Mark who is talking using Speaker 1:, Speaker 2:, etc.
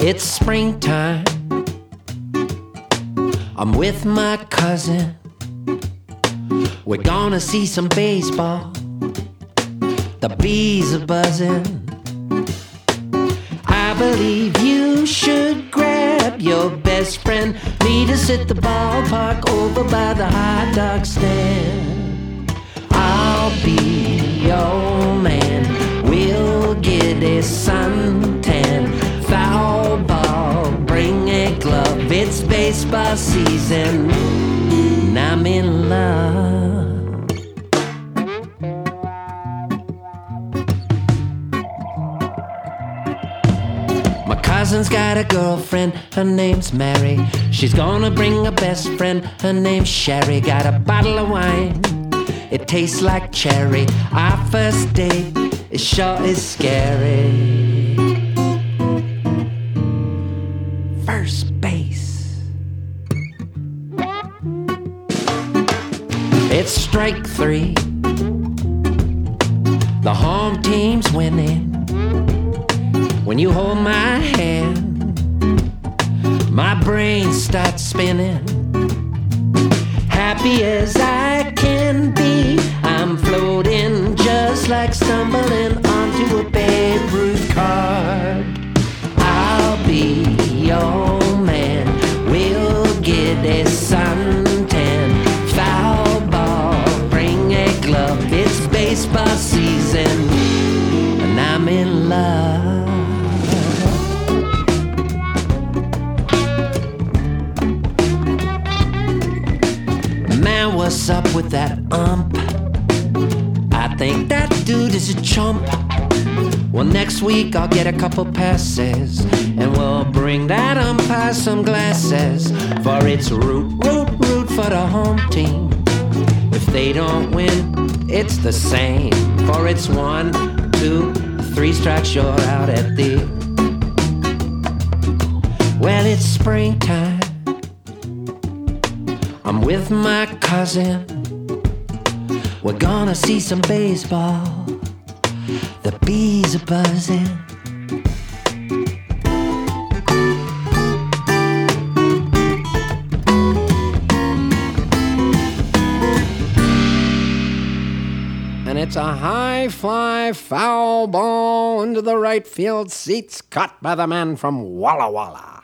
Speaker 1: It's springtime. I'm with my cousin. We're gonna see some baseball. The bees are buzzing. I believe you should grab your best friend. Meet us at the ballpark over by the hot dog stand. I'll be your man. We'll get a suntan. Foul ball, bring a glove. It's baseball season, and I'm in love. My cousin's got a girlfriend, her name's Mary. She's gonna bring a best friend, her name's Sherry. Got a bottle of wine, it tastes like cherry. Our first date, it sure is scary. First base. It's strike three. The home team's winning. When you hold my hand, my brain starts spinning. Happy as I can be, I'm floating just like stumbling onto a Babe Ruth card. I'll be your man. We'll get a suntan. Foul ball, bring a glove. It's baseball season, and I'm in love. Man, what's up with that ump? I think that dude is a chump. Well, next week I'll get a couple passes, and we'll bring that umpire some glasses. For it's root for the home team. If they don't win, it's the same. For it's 1, 2, 3 strikes, you're out at the. Well, it's springtime. I'm with my cousin. We're gonna see some baseball. The bees are buzzing. And it's a high fly foul ball into the right field seats, caught by the man from Walla Walla.